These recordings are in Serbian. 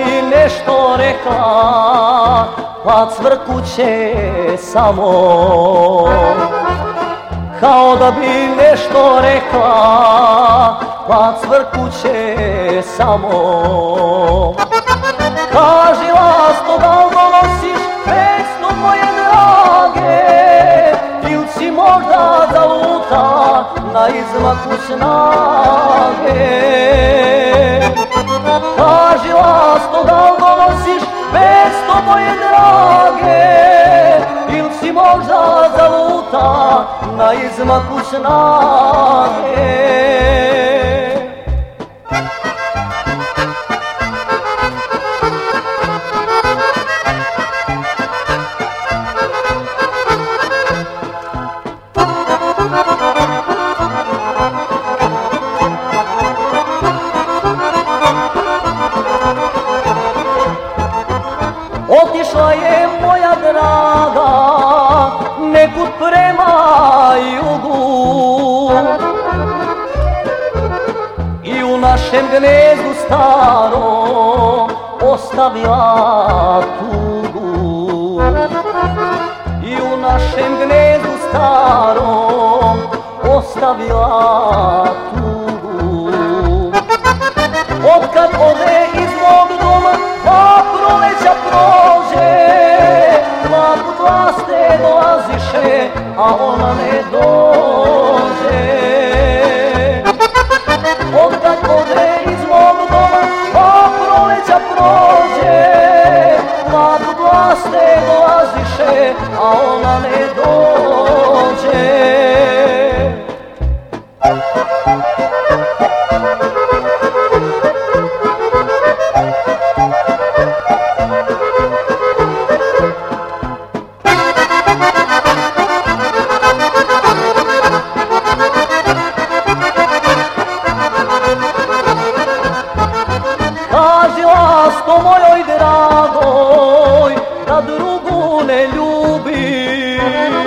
bi nešto rekla, pa cvrkuće samo. Kao da bi nešto rekla, pa cvrkuće samo. Kaži lasto, da li donosiš pesmu moje drage, ili si možda zaluta na izmaku snage. Kaži lasto, da li donosiš pesmu moje drage, ili si možda zaluta na izmaku snage. Otišla je moja draga nekud prema jugu i u našem gnezdu starom ostavila tugu. I u našem gnezdu starom ostavila tugu. Otkad ode iz mog doma, pa proleća prođe, dva put laste dolaziše, a ona ne dođe. Otkad ode iz mog doma, pa proleća prođe, dva put laste dolaziše, a ona ne dođe. Kaži lasto mojoj dragoj, da drugu ne ljubi,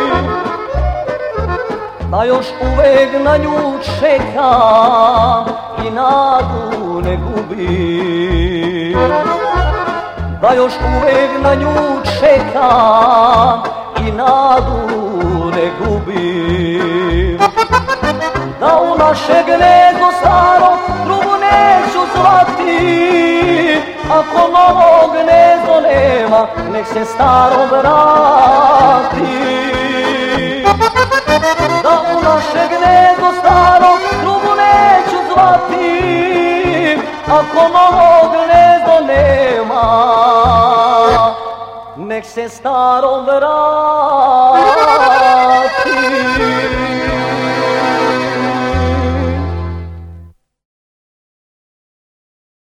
da još uvek na nju čeka i nadu ne gubi. Da još uvek na nju čeka i nadu ne gubi. Da u naše gnezdo staro drugu neću zvati, ako novo gnezdo nema, nek se staro vrati. Da u naše gnezdo staro drugu neću zvati, ako novo gnezdo nema, nek se staro vrati.